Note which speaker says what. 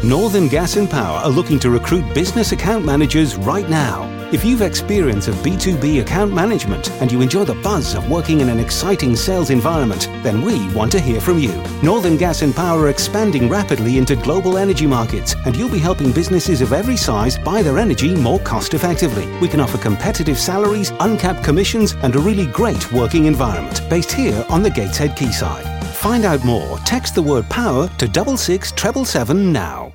Speaker 1: Northern Gas and Power are looking to recruit business account managers right now. If you've experience of B2B account management and you enjoy the buzz of working in an exciting sales environment, then we want to hear from you. Northern Gas and Power are expanding rapidly into global energy markets, and you'll be helping businesses of every size buy their energy more cost effectively. We can offer competitive salaries, uncapped commissions, and a really great working environment based here on the Gateshead Quayside. Find out more. Text the word POWER to 66777 now.